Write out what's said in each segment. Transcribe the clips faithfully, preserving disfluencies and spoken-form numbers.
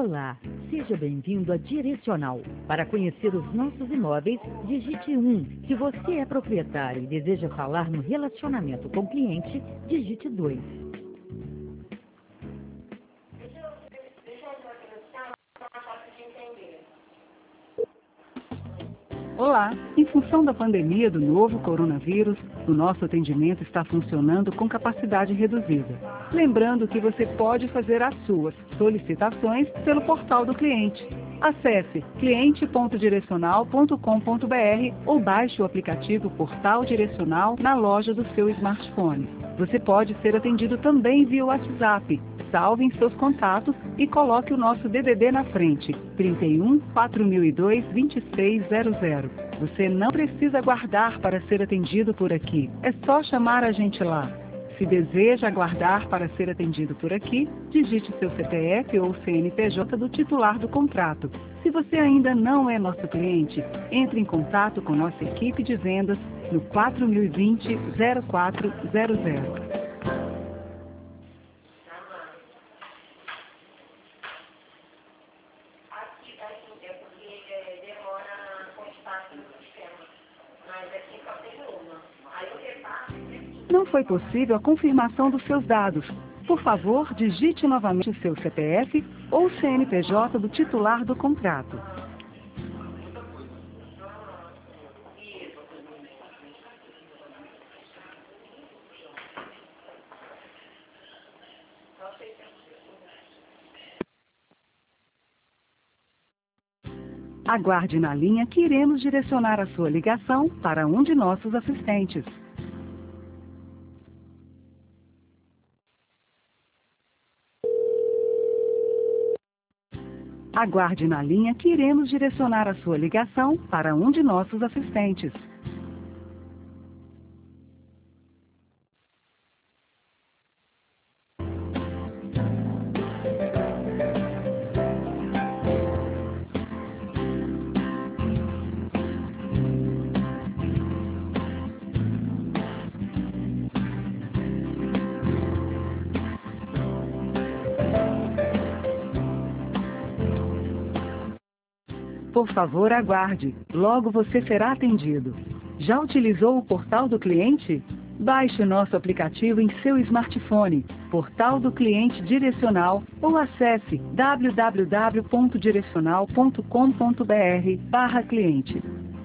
Olá, seja bem-vindo a Direcional. Para conhecer os nossos imóveis, digite um. Se você é proprietário e deseja falar no relacionamento com o cliente, digite dois. Olá! Em função da pandemia do novo coronavírus, o nosso atendimento está funcionando com capacidade reduzida. Lembrando que você pode fazer as suas solicitações pelo portal do cliente. Acesse cliente ponto direcional ponto com ponto br ou baixe o aplicativo Portal Direcional na loja do seu smartphone. Você pode ser atendido também via WhatsApp. Salve em seus contatos e coloque o nosso D D D na frente, trinta e um, quatro mil e dois, vinte e seis zero zero. Você não precisa aguardar para ser atendido por aqui, é só chamar a gente lá. Se deseja aguardar para ser atendido por aqui, digite seu C P F ou C N P J do titular do contrato. Se você ainda não é nosso cliente, entre em contato com nossa equipe de vendas no quatro mil e vinte, zero quatro zero zero. Não foi possível a confirmação dos seus dados. Por favor, digite novamente o seu C P F ou C N P J do titular do contrato. Aguarde na linha que iremos direcionar a sua ligação para um de nossos assistentes. Aguarde na linha que iremos direcionar a sua ligação para um de nossos assistentes. Por favor, aguarde. Logo você será atendido. Já utilizou o portal do cliente? Baixe o nosso aplicativo em seu smartphone, Portal do Cliente Direcional, ou acesse w w w ponto direcional ponto com ponto br barra cliente.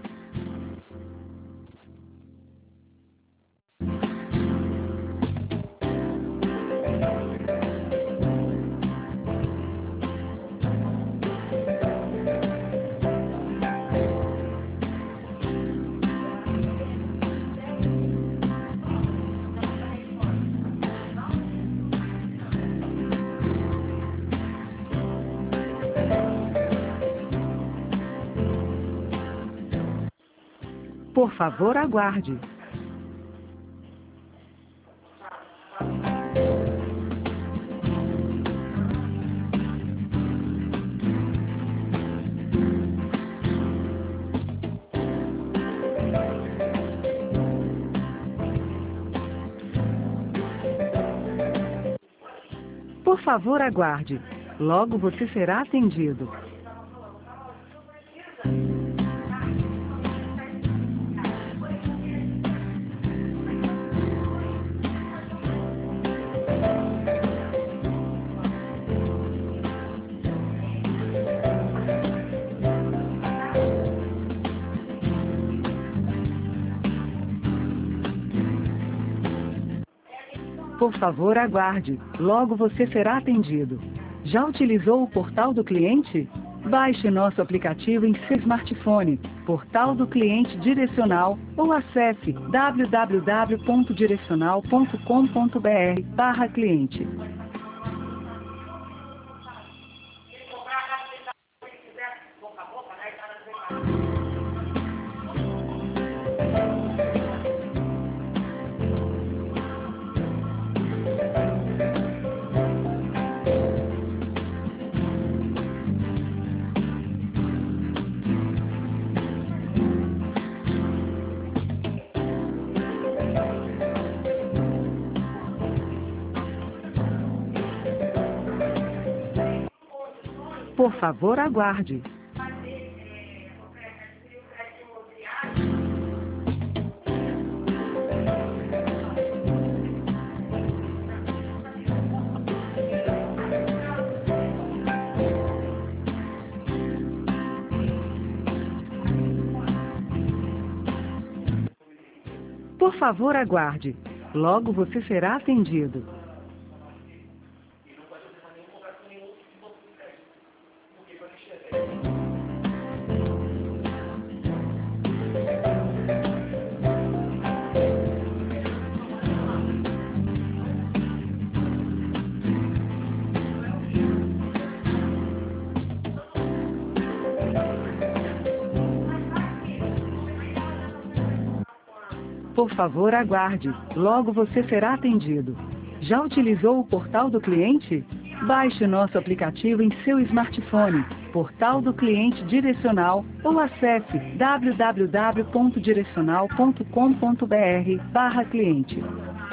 Por favor, aguarde. Por favor, aguarde. Logo você será atendido. Por favor, aguarde. Logo você será atendido. Já utilizou o portal do cliente? Baixe nosso aplicativo em seu smartphone, Portal do Cliente Direcional, ou acesse w w w ponto direcional ponto com ponto br barra cliente. Por favor, aguarde. Por favor, aguarde. Logo você será atendido. Por favor, aguarde. Logo você será atendido. Já utilizou o Portal do Cliente? Baixe o nosso aplicativo em seu smartphone, Portal do Cliente Direcional, ou acesse w w w ponto direcional ponto com ponto b r barra cliente.